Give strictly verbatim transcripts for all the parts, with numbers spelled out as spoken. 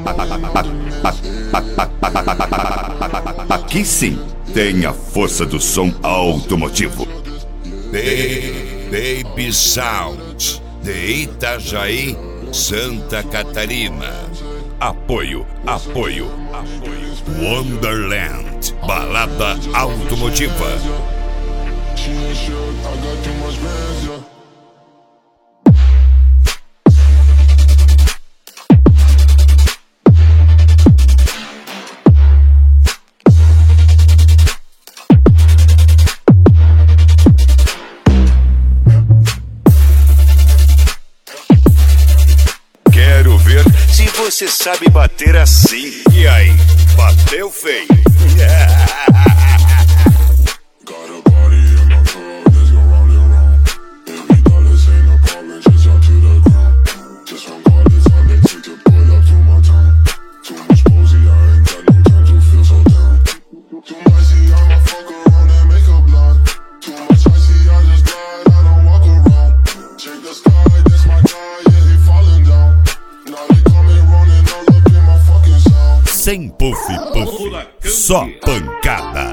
Aqui sim tem a força do som automotivo. Baby Sound de Itajaí, Santa Catarina. Apoio, apoio, apoio. Wonderland, balada automotiva. Quero ver se você sabe bater assim. E aí, bateu feio? Sem puff puff, só pancada.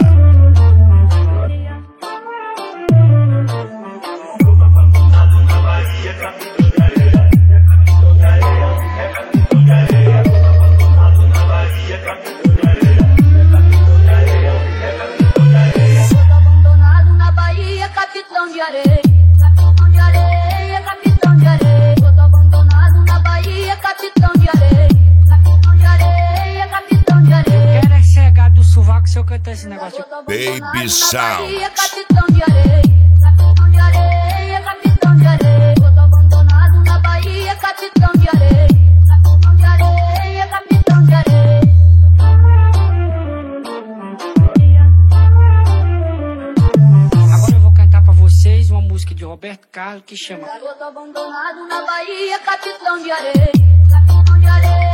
Abandonado na Bahia, capitão de areia. Capitão de areia, capitão de areia. Todo abandonado na Bahia, capitão de areia. Capitão de areia, capitão de areia. Quero é chegar do sovaco se eu cantar esse negócio. Baby Sound. Capitão de areia, capitão de areia, capitão de areia. Todo abandonado na Bahia, capitão de areia. Capitão de areia, capitão de areia. Agora eu vou cantar pra vocês uma música de Roberto Carlos que chama Garoto abandonado na Bahia, capitão de areia. Capitão de areia.